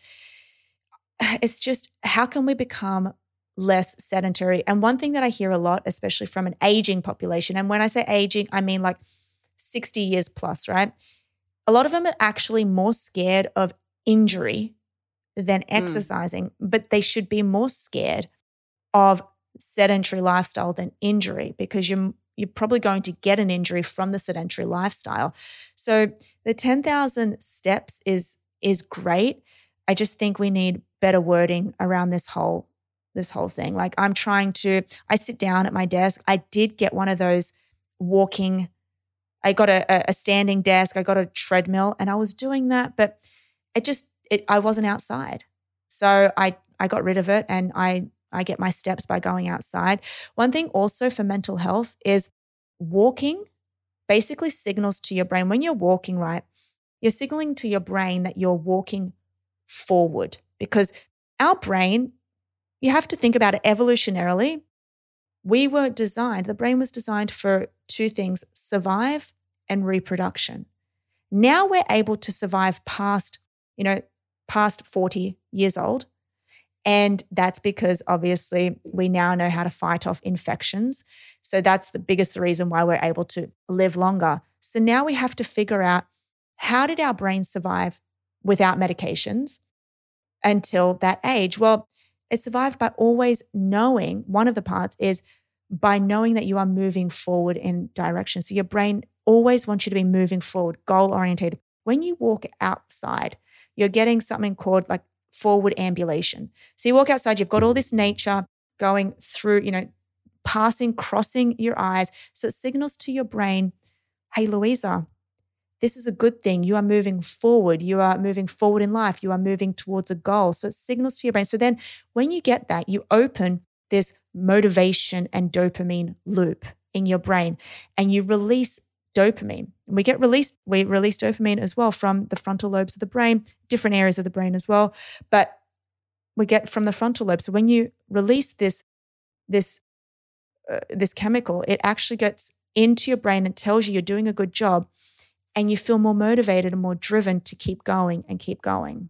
Speaker 7: it's just, how can we become less sedentary? And one thing that I hear a lot, especially from an aging population, and when I say aging, I mean like sixty years plus, right? A lot of them are actually more scared of injury than exercising, mm. but they should be more scared of sedentary lifestyle than injury, because you're you're probably going to get an injury from the sedentary lifestyle. So the ten thousand steps is is great. I just think we need better wording around this whole this whole thing. Like, I'm trying to, I sit down at my desk. I did get one of those walking, I got a, a standing desk, I got a treadmill, and I was doing that, but it just, it I wasn't outside. So I I got rid of it, and I I get my steps by going outside. One thing also for mental health is walking basically signals to your brain. When you're walking, right, you're signaling to your brain that you're walking forward, because our brain, you have to think about it evolutionarily. We were designed, the brain was designed for two things: survive and reproduction. Now we're able to survive past, you know, past forty years old. And that's because obviously we now know how to fight off infections. So that's the biggest reason why we're able to live longer. So now we have to figure out, how did our brain survive without medications until that age? Well, it survived by always knowing, one of the parts is by knowing that you are moving forward in direction. So your brain always wants you to be moving forward, goal-oriented. When you walk outside, you're getting something called like forward ambulation. So you walk outside, you've got all this nature going through, you know, passing, crossing your eyes. So it signals to your brain, hey, Louisa, this is a good thing. You are moving forward. You are moving forward in life. You are moving towards a goal. So it signals to your brain. So then when you get that, you open this motivation and dopamine loop in your brain, and you release dopamine. We get released, we release dopamine as well from the frontal lobes of the brain, different areas of the brain as well, but we get from the frontal lobe. So when you release this, this, uh, this chemical, it actually gets into your brain and tells you you're doing a good job, and you feel more motivated and more driven to keep going and keep going.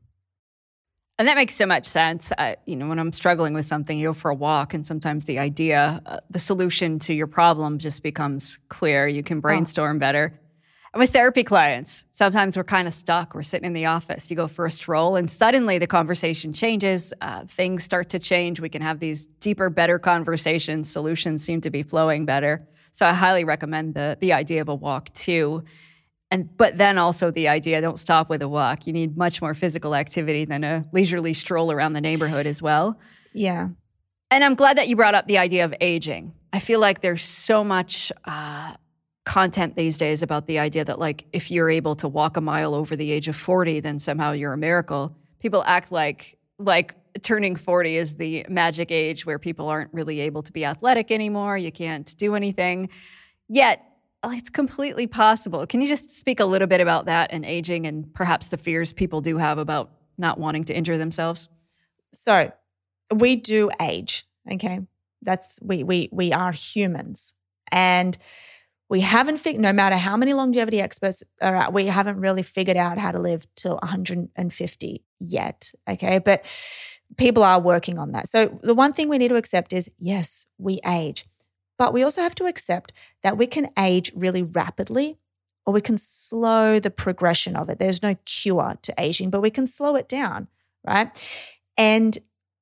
Speaker 6: And that makes so much sense. Uh, you know, when I'm struggling with something, you go for a walk, and sometimes the idea, uh, the solution to your problem just becomes clear. You can brainstorm oh. better. And with therapy clients, sometimes we're kind of stuck. We're sitting in the office. You go for a stroll, and suddenly the conversation changes. Uh, things start to change. We can have these deeper, better conversations. Solutions seem to be flowing better. So I highly recommend the the idea of a walk too. And but then also the idea, don't stop with a walk. You need much more physical activity than a leisurely stroll around the neighborhood as well.
Speaker 7: Yeah.
Speaker 6: And I'm glad that you brought up the idea of aging. I feel like there's so much uh, content these days about the idea that, like, if you're able to walk a mile over the age of forty, then somehow you're a miracle. People act like like turning forty is the magic age where people aren't really able to be athletic anymore. You can't do anything. Yet, oh, it's completely possible. Can you just speak a little bit about that and aging and perhaps the fears people do have about not wanting to injure themselves?
Speaker 7: So we do age, okay? That's we we we are humans. And we haven't figured, no matter how many longevity experts are out, we haven't really figured out how to live till one hundred fifty yet, okay? But people are working on that. So the one thing we need to accept is, yes, we age. But we also have to accept that we can age really rapidly or we can slow the progression of it. There's no cure to aging, but we can slow it down, right? And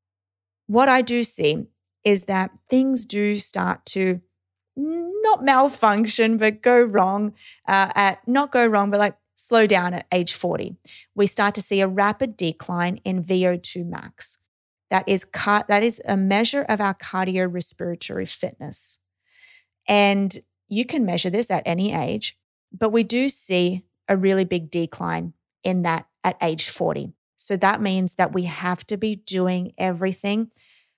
Speaker 7: what I do see is that things do start to not malfunction, but go wrong uh, at, not go wrong, but like slow down at age forty. We start to see a rapid decline in V O two max. That is, car- that is a measure of our cardiorespiratory fitness. And you can measure this at any age, but we do see a really big decline in that at age forty. So that means that we have to be doing everything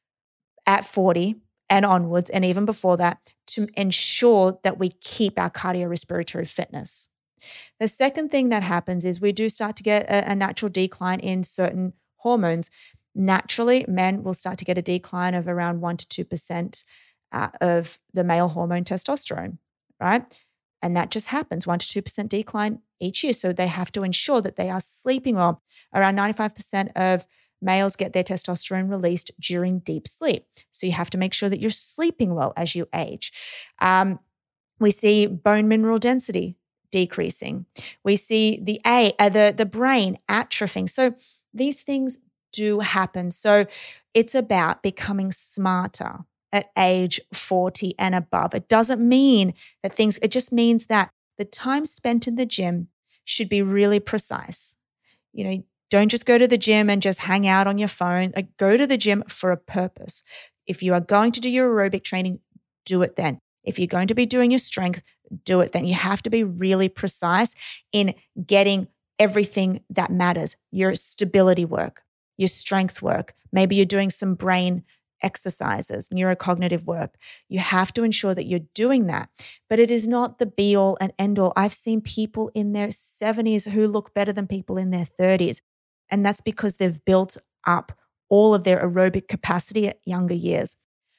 Speaker 7: at forty and onwards, and even before that, to ensure that we keep our cardiorespiratory fitness. The second thing that happens is we do start to get a, a natural decline in certain hormones. Naturally, men will start to get a decline of around one to two percent uh, of the male hormone testosterone, right? And that just happens, one to two percent decline each year. So they have to ensure that they are sleeping well. Around ninety-five percent of males get their testosterone released during deep sleep. So you have to make sure that you're sleeping well as you age. Um, we see bone mineral density decreasing. We see the a uh, the the brain atrophying. So these things do happen. So it's about becoming smarter at age forty and above. It doesn't mean that things, it just means that the time spent in the gym should be really precise. You know, don't just go to the gym and just hang out on your phone. Like, go to the gym for a purpose. If you are going to do your aerobic training, do it then. If you're going to be doing your strength, do it then. You have to be really precise in getting everything that matters. Your stability work, your strength work. Maybe you're doing some brain exercises, neurocognitive work. You have to ensure that you're doing that. But it is not the be all and end all. I've seen people in their seventies who look better than people in their thirties. And that's because they've built up all of their aerobic capacity at younger years.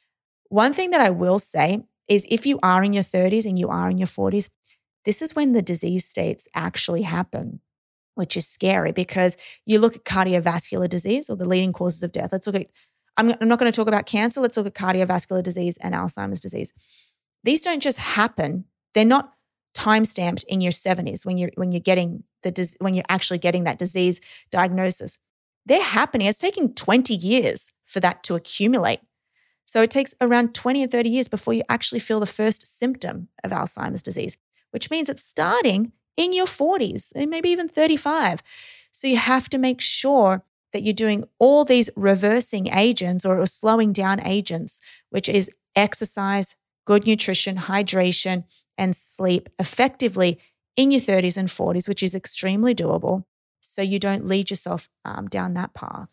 Speaker 7: One thing that I will say is if you are in your thirties and you are in your forties, this is when the disease states actually happen, which is scary because you look at cardiovascular disease or the leading causes of death. Let's look at, I'm, I'm not going to talk about cancer. Let's look at cardiovascular disease and Alzheimer's disease. These don't just happen. They're not time-stamped in your seventies when you're when you're getting the when you're actually getting that disease diagnosis. They're happening. It's taking twenty years for that to accumulate. So it takes around twenty or thirty years before you actually feel the first symptom of Alzheimer's disease, which means it's starting in your forties and maybe even thirty-five. So you have to make sure that you're doing all these reversing agents or, or slowing down agents, which is exercise, good nutrition, hydration, and sleep effectively in your thirties and forties, which is extremely doable, so you don't lead yourself um, down that path.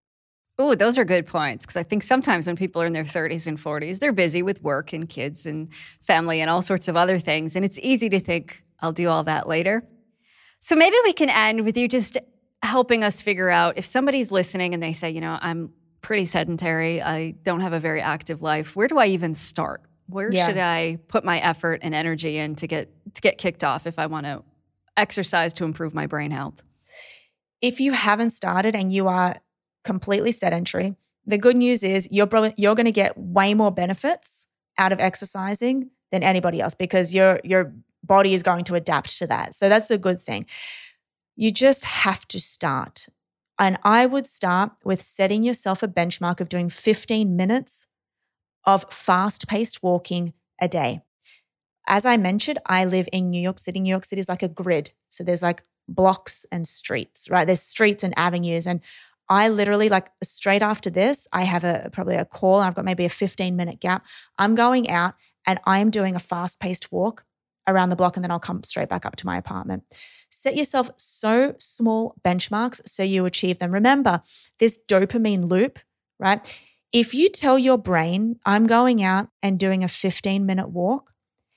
Speaker 6: Oh, those are good points, because I think sometimes when people are in their thirties and forties, they're busy with work and kids and family and all sorts of other things, and it's easy to think, I'll do all that later. So maybe we can end with you just helping us figure out if somebody's listening and they say, you know, I'm pretty sedentary, I don't have a very active life, where do I even start? Where yeah. should I put my effort and energy in to get to get kicked off if I want to exercise to improve my brain health?
Speaker 7: If you haven't started and you are completely sedentary, the good news is you're probably, you're going to get way more benefits out of exercising than anybody else because your your body is going to adapt to that. So that's a good thing. You just have to start. And I would start with setting yourself a benchmark of doing fifteen minutes of fast-paced walking a day. As I mentioned, I live in New York City. New York City is like a grid. So there's like blocks and streets, right? There's streets and avenues. And I literally, like straight after this, I have a probably a call. I've got maybe a fifteen minute gap. I'm going out and I am doing a fast-paced walk around the block, and then I'll come straight back up to my apartment. Set yourself so small benchmarks so you achieve them. Remember, this dopamine loop, right? If you tell your brain, I'm going out and doing a fifteen minute walk,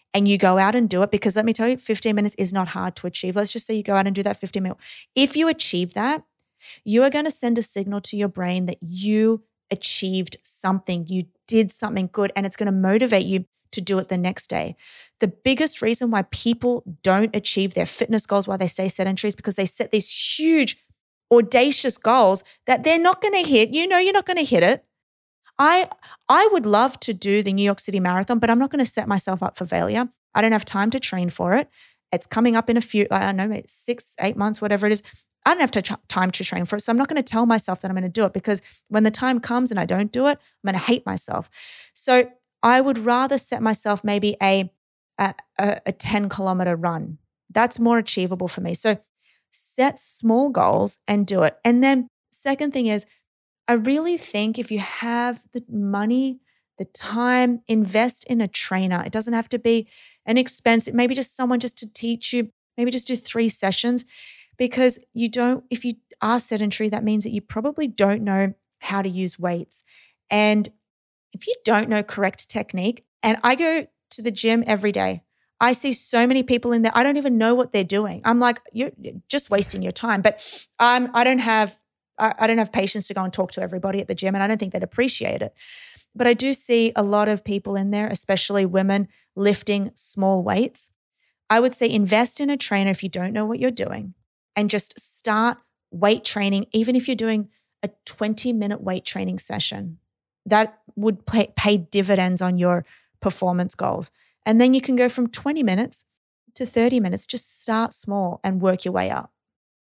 Speaker 7: and you go out and do it, because let me tell you, fifteen minutes is not hard to achieve. Let's just say you go out and do that fifteen minute. If you achieve that, you are going to send a signal to your brain that you achieved something, you did something good, and it's going to motivate you to do it the next day. The biggest reason why people don't achieve their fitness goals, why they stay sedentary, is because they set these huge, audacious goals that they're not going to hit. You know you're not going to hit it. I I would love to do the New York City Marathon, but I'm not going to set myself up for failure. I don't have time to train for it. It's coming up in a few, I don't know, six, eight months, whatever it is. I don't have to ch- time to train for it. So I'm not going to tell myself that I'm going to do it, because when the time comes and I don't do it, I'm going to hate myself. So I would rather set myself maybe a, a, a ten kilometer run. That's more achievable for me. So set small goals and do it. And then second thing is, I really think if you have the money, the time, invest in a trainer. It doesn't have to be an expensive, maybe just someone just to teach you, maybe just do three sessions, because you don't, if you are sedentary, that means that you probably don't know how to use weights. And if you don't know correct technique, and I go to the gym every day, I see so many people in there, I don't even know what they're doing. I'm like, you're just wasting your time. But um, I don't have, I, I don't have patience to go and talk to everybody at the gym, and I don't think they'd appreciate it. But I do see a lot of people in there, especially women, lifting small weights. I would say invest in a trainer if you don't know what you're doing, and just start weight training, even if you're doing a twenty minute weight training session. That would pay, pay dividends on your performance goals. And then you can go from twenty minutes to thirty minutes. Just start small and work your way up.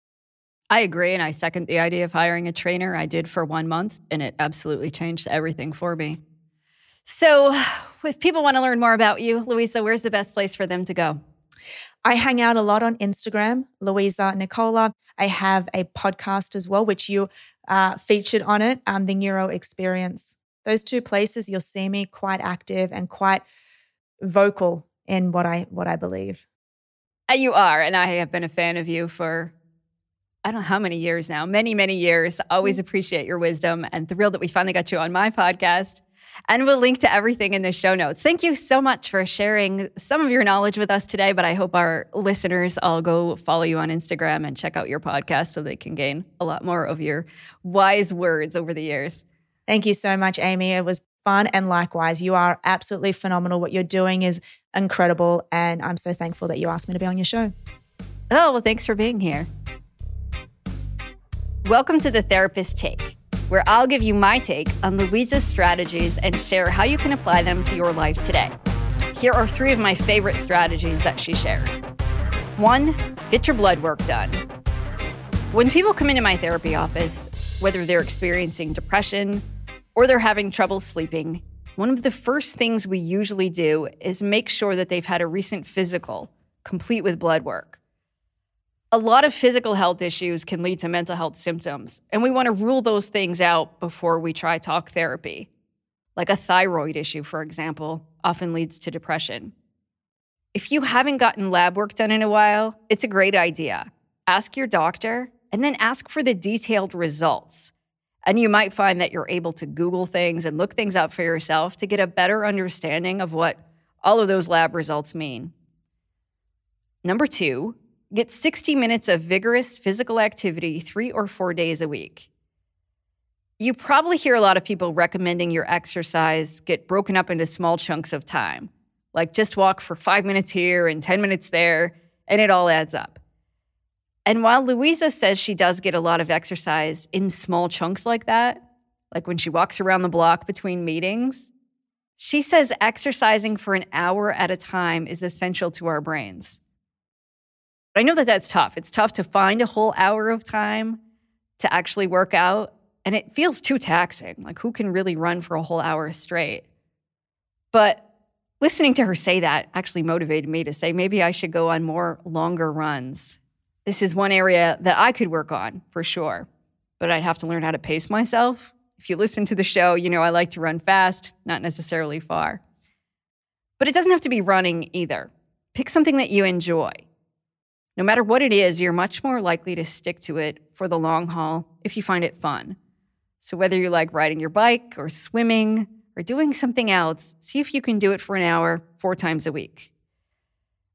Speaker 6: I agree, and I second the idea of hiring a trainer. I did for one month, and it absolutely changed everything for me. So if people want to learn more about you, Louisa, where's the best place for them to go?
Speaker 7: I hang out a lot on Instagram, Louisa Nicola. I have a podcast as well, which you uh, featured on it, um, The Neuro Experience. Those two places, you'll see me quite active and quite vocal in what I what I believe.
Speaker 6: And you are, and I have been a fan of you for, I don't know how many years now, many, many years. Always appreciate your wisdom, and thrilled that we finally got you on my podcast. And we'll link to everything in the show notes. Thank you so much for sharing some of your knowledge with us today, but I hope our listeners all go follow you on Instagram and check out your podcast so they can gain a lot more of your wise words over the years.
Speaker 7: Thank you so much, Amy. It was fun, and likewise, you are absolutely phenomenal. What you're doing is incredible, and I'm so thankful that you asked me to be on your show.
Speaker 6: Oh, well, thanks for being here. Welcome to The Therapist Take, where I'll give you my take on Louisa's strategies and share how you can apply them to your life today. Here are three of my favorite strategies that she shared. One, get your blood work done. When people come into my therapy office, whether they're experiencing depression or they're having trouble sleeping, one of the first things we usually do is make sure that they've had a recent physical, complete with blood work. A lot of physical health issues can lead to mental health symptoms, and we want to rule those things out before we try talk therapy. Like a thyroid issue, for example, often leads to depression. If you haven't gotten lab work done in a while, it's a great idea. Ask your doctor, and then ask for the detailed results. And you might find that you're able to Google things and look things up for yourself to get a better understanding of what all of those lab results mean. Number two, get sixty minutes of vigorous physical activity three or four days a week. You probably hear a lot of people recommending your exercise get broken up into small chunks of time, like just walk for five minutes here and ten minutes there, and it all adds up. And while Louisa says she does get a lot of exercise in small chunks like that, like when she walks around the block between meetings, she says exercising for an hour at a time is essential to our brains. I know that that's tough. It's tough to find a whole hour of time to actually work out, and it feels too taxing. Like, who can really run for a whole hour straight? But listening to her say that actually motivated me to say maybe I should go on more longer runs. This is one area that I could work on for sure, but I'd have to learn how to pace myself. If you listen to the show, you know I like to run fast, not necessarily far. But it doesn't have to be running either. Pick something that you enjoy. No matter what it is, you're much more likely to stick to it for the long haul if you find it fun. So whether you like riding your bike or swimming or doing something else, see if you can do it for an hour four times a week.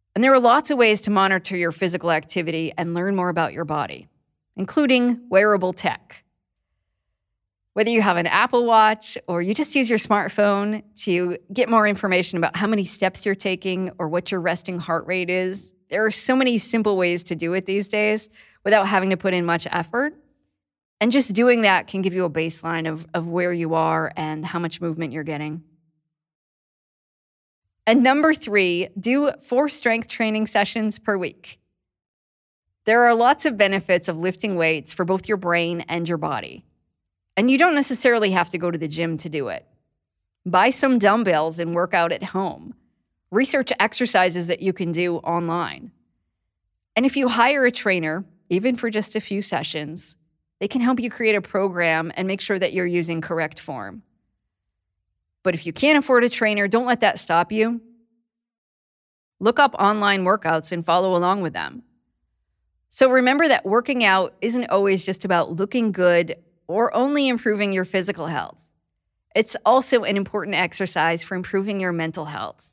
Speaker 6: And there are lots of ways to monitor your physical activity and learn more about your body, including wearable tech. Whether you have an Apple Watch or you just use your smartphone to get more information about how many steps you're taking or what your resting heart rate is, there are so many simple ways to do it these days without having to put in much effort. And just doing that can give you a baseline of, of where you are and how much movement you're getting. And number three, do four strength training sessions per week. There are lots of benefits of lifting weights for both your brain and your body. And you don't necessarily have to go to the gym to do it. Buy some dumbbells and work out at home. Research exercises that you can do online. And if you hire a trainer, even for just a few sessions, they can help you create a program and make sure that you're using correct form. But if you can't afford a trainer, don't let that stop you. Look up online workouts and follow along with them. So remember that working out isn't always just about looking good or only improving your physical health. It's also an important exercise for improving your mental health.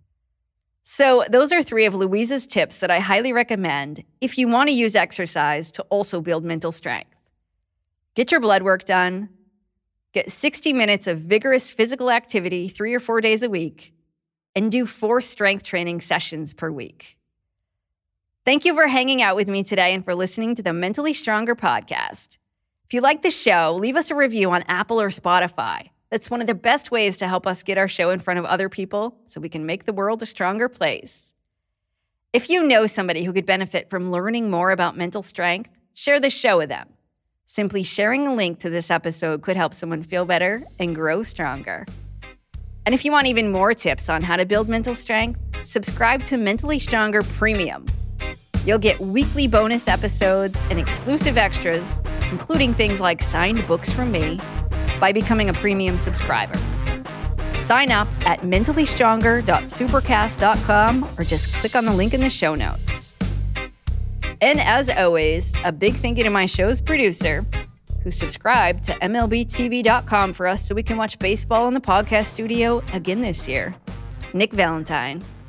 Speaker 6: So those are three of Louise's tips that I highly recommend if you want to use exercise to also build mental strength. Get your blood work done, get sixty minutes of vigorous physical activity three or four days a week, and do four strength training sessions per week. Thank you for hanging out with me today and for listening to the Mentally Stronger podcast. If you like the show, leave us a review on Apple or Spotify. That's one of the best ways to help us get our show in front of other people so we can make the world a stronger place. If you know somebody who could benefit from learning more about mental strength, share the show with them. Simply sharing a link to this episode could help someone feel better and grow stronger. And if you want even more tips on how to build mental strength, subscribe to Mentally Stronger Premium. You'll get weekly bonus episodes and exclusive extras, including things like signed books from me, by becoming a premium subscriber. Sign up at mentally stronger dot supercast dot com or just click on the link in the show notes. And as always, a big thank you to my show's producer, who subscribed to M L B T V dot com for us so we can watch baseball in the podcast studio again this year, Nick Valentine.